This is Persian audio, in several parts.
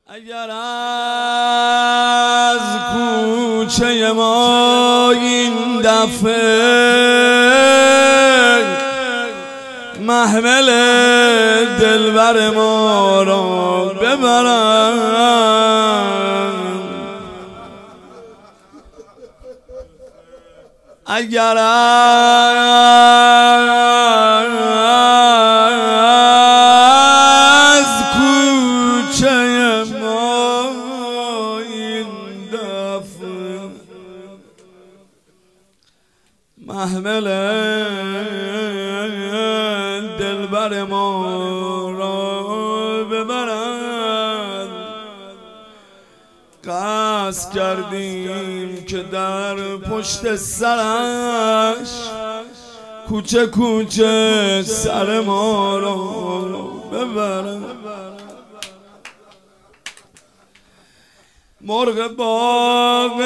اگر از کوچه ما این دفعه محمل دلبر ما را ببرند، اگر از کوچه ما این دفعه محمل دلبر ما را ببرند، قصد کردیم که در پشت سرش کوچه کوچه سر ما را ببرند. مرغ باغ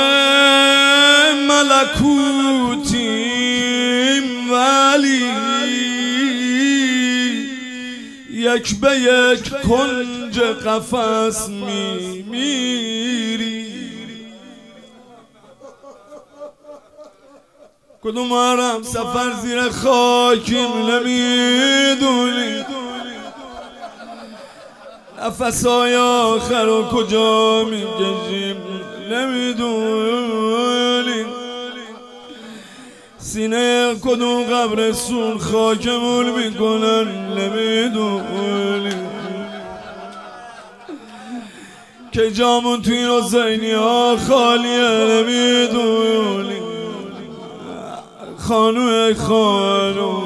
ملکوتیم ولی یک به یک کنج قفس میمیری. کدوم هم سفر زیر خاکیم نمیدونی، نفسای آخر رو کجا میکشیم نمیدونی، سینه کدوم قبرستون خاکمون میکنن نمیدونی، که جامون توی این حسینی ها خالیه نمیدونی. خانو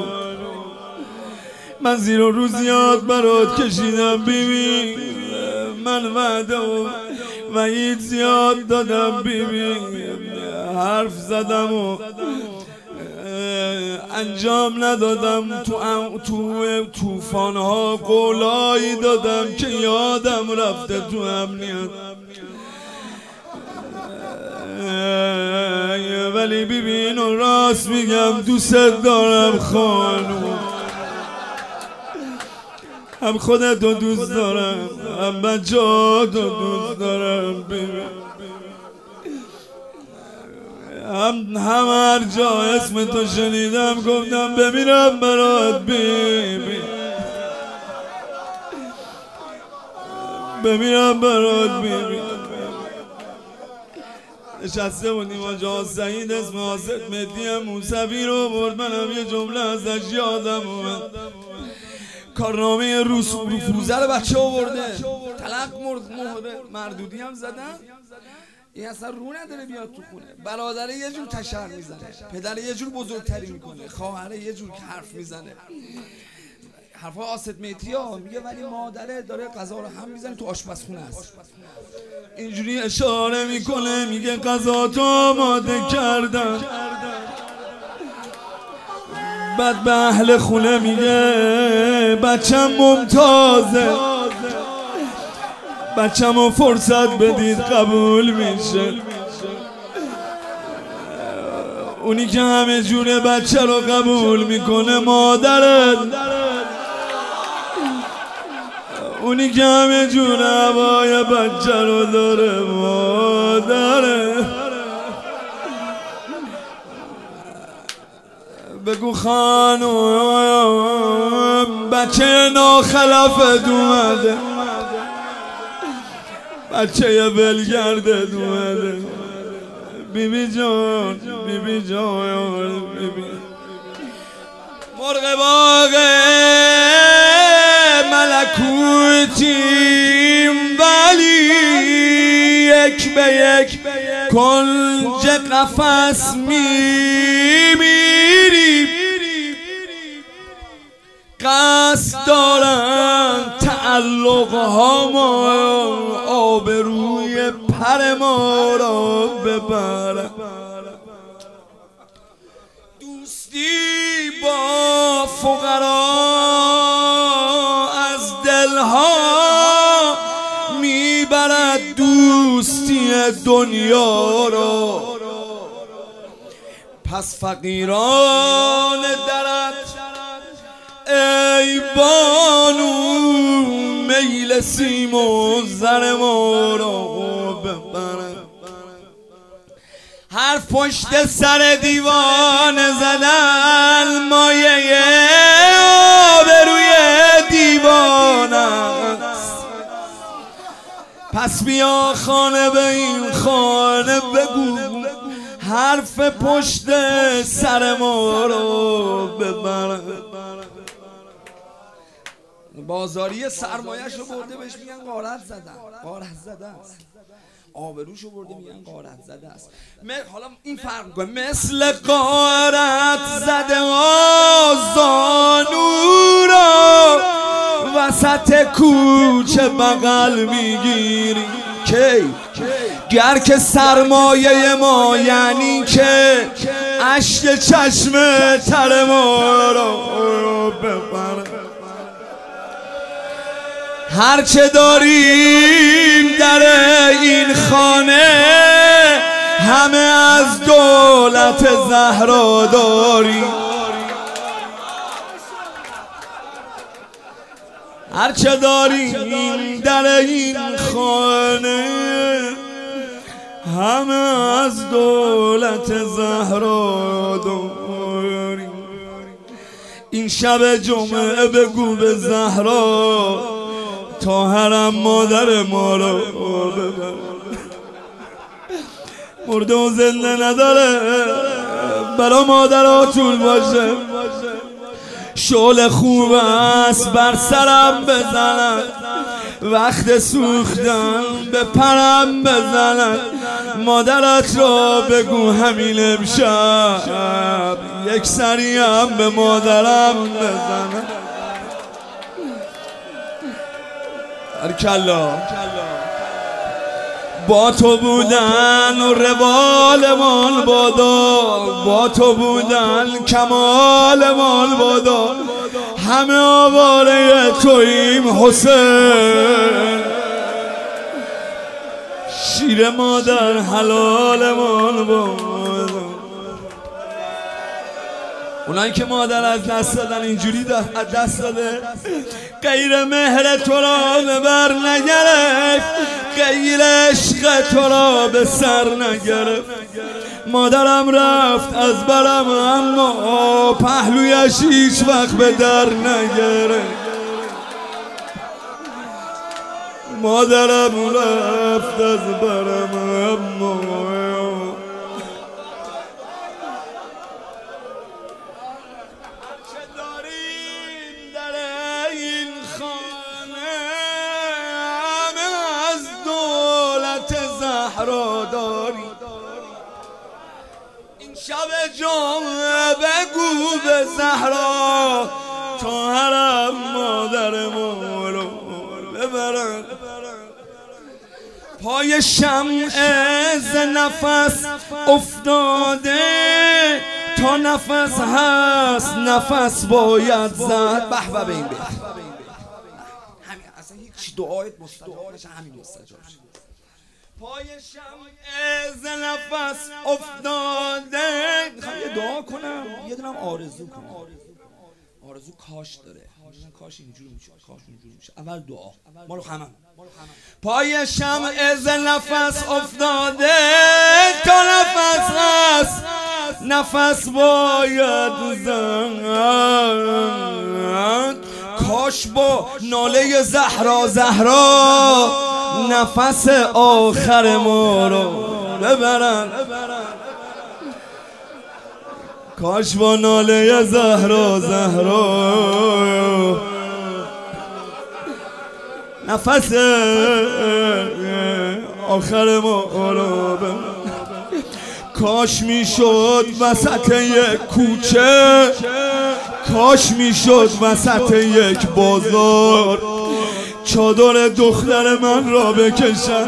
من زیر و روزیات برات کشیدم بیبی، من وعده و وعید زیاد دادم بیبی، حرف زدم و انجام ندادم، تو توفانها قولایی دادم که یادم رفته تو امنیت، ولی ببین و راست میگم دوست دارم خانم، هم خودتو دوست دارم هم بچه‌هاتو دوست دارم ببین، هم هر جا اسم تو شنیدم گفتم بمیرم برات بیبی، بمیرم برات بیبی. نشسته بودیم آجا سعید اسم حاسد مهدی موسوی رو برد، منم یه جمله ازش یادم اومد، کارنامه روزه رو بچه آورده، تلق مردودی هم زدن، این اصلا رو نداره بیاد تو خونه، برادره یه جور تشر میزنه، پدره یه جور بزرگتری میکنه، خواهره یه جور حرف میزنه، حرفای آسد میتی ها میگه، ولی مادره داره غذا رو هم میزنه تو آشپزخونه است، اینجوری اشاره میکنه میگه غذا تو آماده کردم، بعد به اهل خونه میگه بچم ممتازه، بچه‌مو فرصت بدید قبول میشه، اونی که همه جور بچه رو قبول میکنه مادرت، اونی که همه جور هوای بچه رو داره مادرت. بگو خانم بچه ناخلفت اومده، بچه ولگردت اومده، بیبی جان بیبی جان بیبی. مرغ باغ ملکوتیم ولی یک به یک کنج قفس میمیریم، قصد دارن تعلق ها ما آبروی پر ما را ببرن، دوستی با فقرا از دلها میبرد دوستی دنیا را، پس فقیران درت ای بانو میل سیم و زر ما رو ببرن. هر پشت سر دیوان زدن مایه آبروی دیوان است. پس بیا خانه به این خانه بگو حرف پشت سر ما رو ببرن. بازاری سرمایه‌شو برده بهش میگن غارت زدن. غارت زده است. آبروشو برده میگن غارت زده است. حالا این فرق میکنه مثل غارت زده زانو را وسط کوچه بغل میگیری کی گر که سرمایه ما یعنی که اشک چشم تر ما رو ببره. هرچه داریم در این خانه همه از دولت زهرا داریم. هرچه داریم در این خانه همه از دولت زهرا داریم. این شب جمعه بگو به زهرا تا حرم مادر ما رو ببر. مرده و زنده نداره برا مادرها طول باشه. شعله خوب است بر سرم بزنن وقت سوختن به پرم بزنن. مادرت را بگو همین امشب یک سریم به مادرم بزنن. کلا با تو بودن و روالمان بادا با تو بودن کمالمان بادا همه آواره توییم حسین. شیر مادر حلالمان بادا. اونایی که مادر از دست دادن اینجوری از دست داده غیر مهر تو را به بر نگرفت غیر عشق تو را به سر نگرفت. مادرم رفت از برم اما پهلویش هیچ وقت به در نگرفت. مادرم رفت از برم اما این شب جمعه بگو به زهرا تا حرم مادر ما رو ببرن. پای شمع ز نفس افتاده تا نفس هست نفس باید زد. به به این بیت همین اصلا هیچ دعایت مستجاب نشه همین مستجاب شه. پای شمع ز نفس افتاده میخوام یه دعا کنم یه دونم آرزو کنم. آرزو کاش داره کاش اینجوری میشه کاش اینجوری میشه. اول دعا مالو همه. پای شمع ز نفس افتاده تا نفس هست نفس باید زد. کاش با ناله زهرا نفس آخر ما رو ببرن. کاش با ناله زهرا نفس آخر ما رو ببرن. کاش میشد وسط یک کوچه کاش میشد وسط یک بازار چادر دختر من را بکشن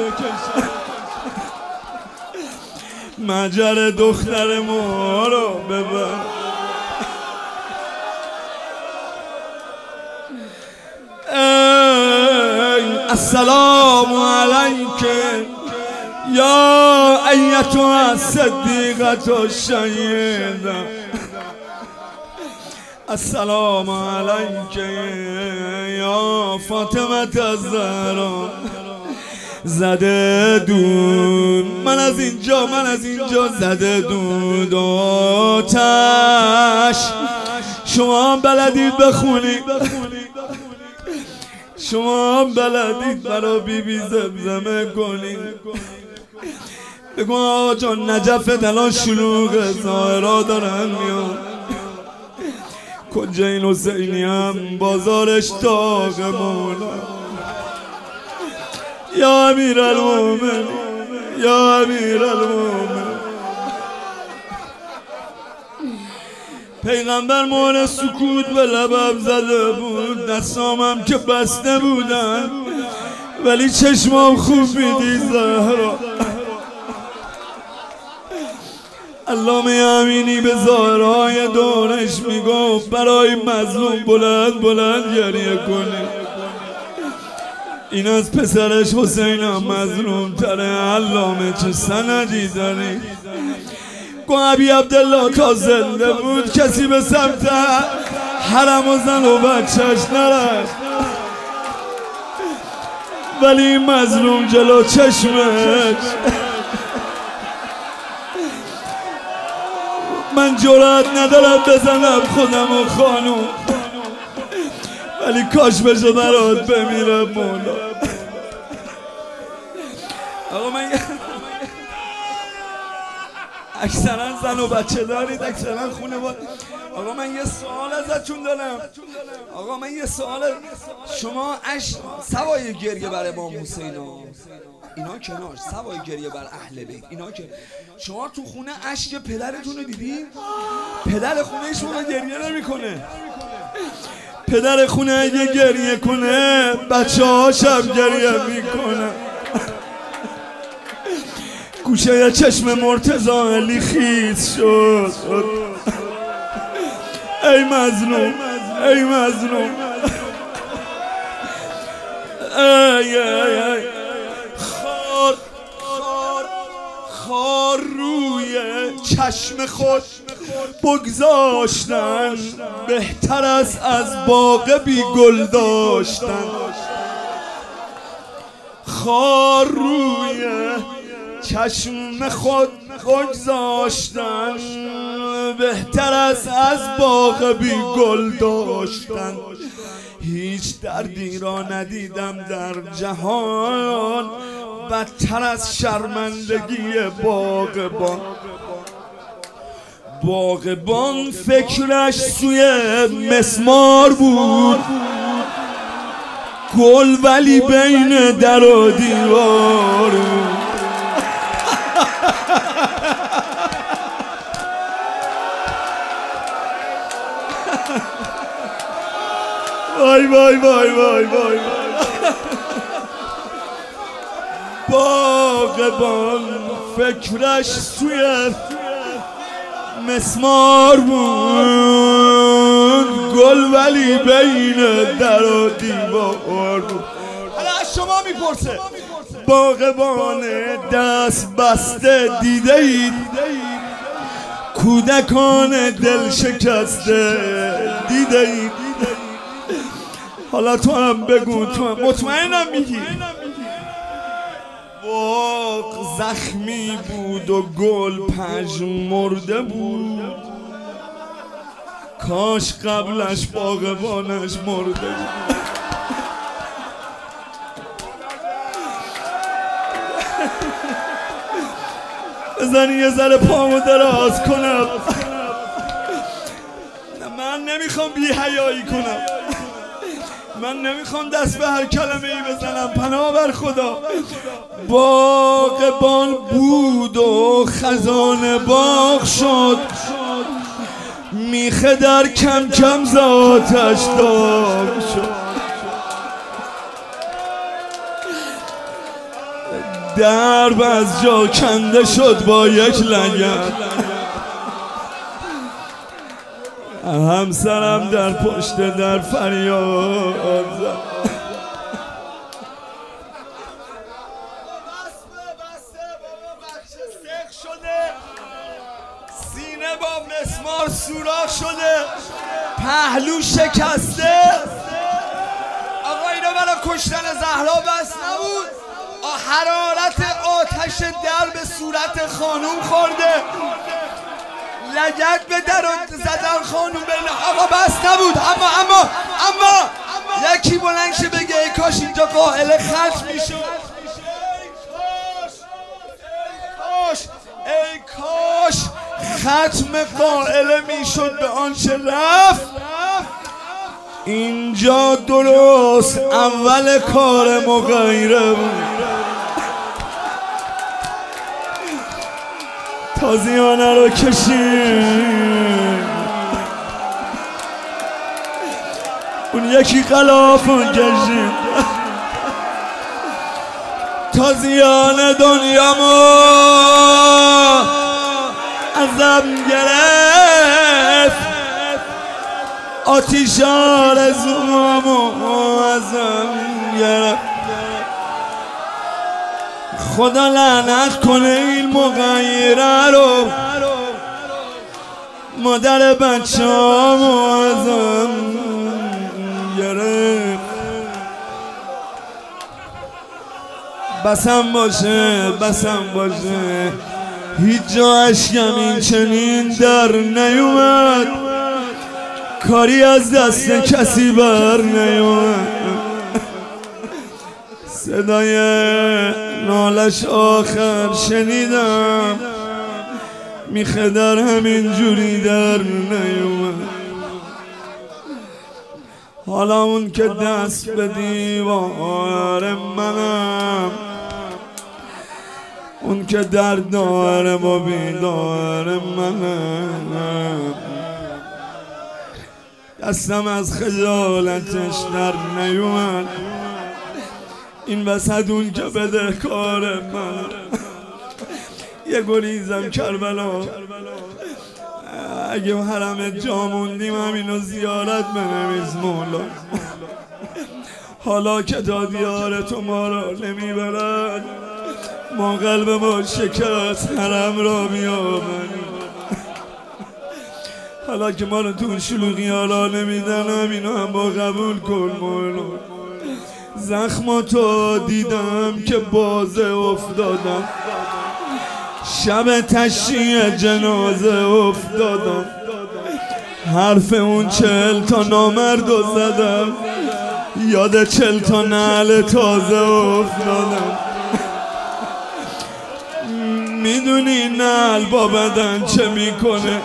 مجر دختر ما را ببر. السلام علیک یا ایتها الصدیقة الشهیدة السلام علیک یا فاطمه الزهرا زده دود من از اینجا زده دود آتش شما بلدید بخونید شما بلدید برا بی بی زمزمه کنید بگو آقا جان نجفت الان شلوغه ظاهرا دارن میان کجا این حسینی هم بازارش داغ مولا یا امیر المومن یا امیر المومن پیغمبر مهر سکوت به لبم زده بود دستامم که بسته بودن ولی چشمام خوب میدی زهرا علامه امینی به ظاهرهای دورش میگفت برای مظلوم بلند گریه کنی این از پسرش حسین هم مظلوم تره علامه چه سندی داری گو ابی عبدالله تا زنده بود کسی به سمت حرم و زن و بچهش نرفت ولی مظلوم جلو چشمش من جرأت ندارم بزنم خودم و خانوم ولی کاش بشه برات بمیره مولا آقا من اکثرا زن و بچه دارید اکثرا خونه با آقا من یه سوال ازتون دارم آقا من یه سوال شما سوای گریه بر امام حسین اینا کنار سوای گریه بر اهل بیت اینا که شما تو خونه اشک پدرتون رو دیدی؟ پدر خونه شما گریه نمیکنه پدر خونه اگه گریه کنه بچه هاش هم گریه میکنه گوشه چشم مرتضی علی خیز شد ای مظلوم ای مظلوم ای خار روی چشم خود بگذاشتن بهتر است از باغ بی گل داشتن خار روی چشم خود بگذاشتن بهتر است از باغ بی گل داشتن هیچ دردی را ندیدم در جهان بدتر از شرمندگی باغبان فکرش سوی مسمار بود گل ولی بین در و دیوار وای وای وای وای وای باغبان فکرش سوی مسمار بود گل ولی بین در و دیوار بود حالا از شما میپرسه باغبان دست بسته دیده اید کودکان دل شکسته دیده اید حالا تو هم بگو تو هم مطمئنم میگی باغ زخمی بود و گل پژمرده بود کاش قبلش باغبانش مرده بود بزنی یه ذره پامو دراز کنم من نمیخوام بی حیایی کنم من نمیخوام دست به هر کلمه ای بزنم پناه بر خدا باغبان بود و خزانه باغ شد میخه در کم کم ذاتش داغ شد درب از جا کنده شد با یک لگد همسرم در پشت در فریاد زد سینه با مسمار سوراخ شده پهلو شکسته. آقا اینا برای کشتن زهرا بس نبود، حرارت آتش در به صورت خانوم خورده، لگد به در زدن خانوم بین. آقا بس نبود. اما یکی بلند شه بگه ای کاش اینجا قائل ختم میشد، ای کاش ختم قائله میشد به آنچه رفت. اینجا درست اول کار مغیره بود. تازیانه رو کشید، اون یکی غلاف رو کشید، تازیانه دنیامو ازم گرفت، آتیش آرزوامو ازم گرفت. خدا لعنت کنه این مغیره رو، مادر بچه‌امو ازم گرفت. بسم باشه هیچ جا اشکم این چنین در نیومد، کاری از دست کسی بر نیومد. صدای نالش آخر شنیدم، میخه در همین جوری در نیومد. حالا اون که دست به دیوار منم، اون که در دارم و بیدار منم، دستم از خجالتش در نیومد. این وسط اون که بدهکار من، یه گریزم کربلا، اگه حرم جا موندیم همینو زیارت بنویس مولا. حالا که تا دیار تو ما را نمیبرد، ما قلب ما شکست حرم را میآوریم. حالا که ما رو تو شلوغی ها نمیدن، همینو هم با قبول کن مولا. زخماتو دیدم که بازه افتادم، شب تشییع جنازه افتادم، حرف اون 40 تا نامردو زدم، یاد 40 تا نعل تازه افتادم. میدونی نعل با بدن چه میکنه،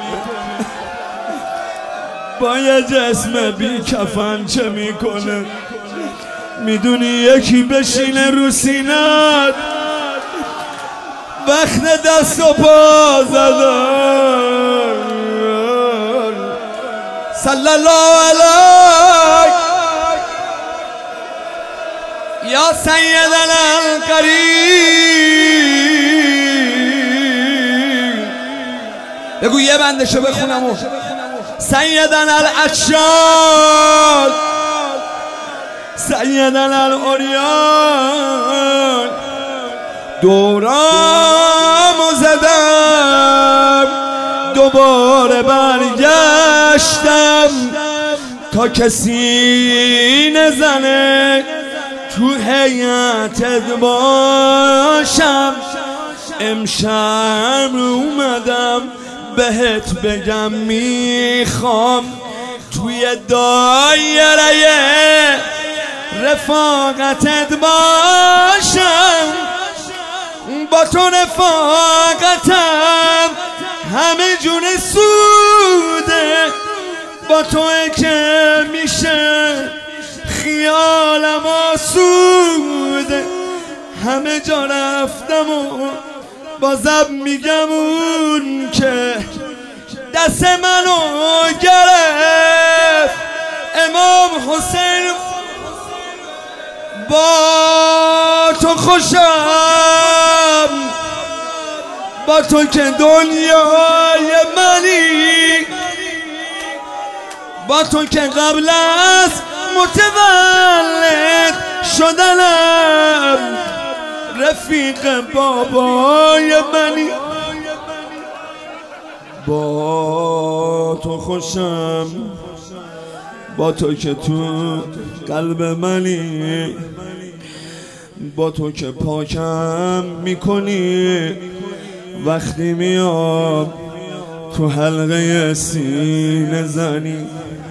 با یه جسم بی کفن چه میکنه. میدونی یکی بشینه رو سینت وقت دست و پا زدن. صلی الله علیک یا سیدنا القریب. بگو یه بندشو بخونم. سیدنا العطشان، سیدنا الاریان، دورامو زدم دوباره برگشتم، تا کسی نزنه تو هیئتت باشم. امشب اومدم بهت بگم میخوام توی دایره رفاقتت باشم. با تو رفاقتم همه جون سوده، با تو که میشه خیالم آسوده. همه جا رفتم و بازم میگم اون که دست منو گرفت امام حسین. با تو خوشم، با تو که دنیای منی، با تو که قبل از متولد شدنم رفیق بابای منی. با تو خوشم، با تو که تو قلب منی، با تو که پاکم میکنی، وقتی میام تو حلقه سینه زنی.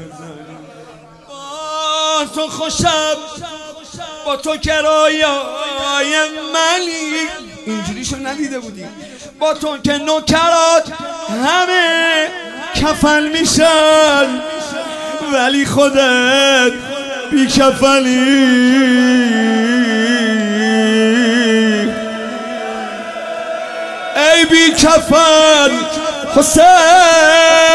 با تو خوشم، با تو که رویای منی. اینجوریشو ندیده بودی. با تو که نوکرات همه کفن میشن، ولی خودت بی کفنی. ای بی کفن حسین،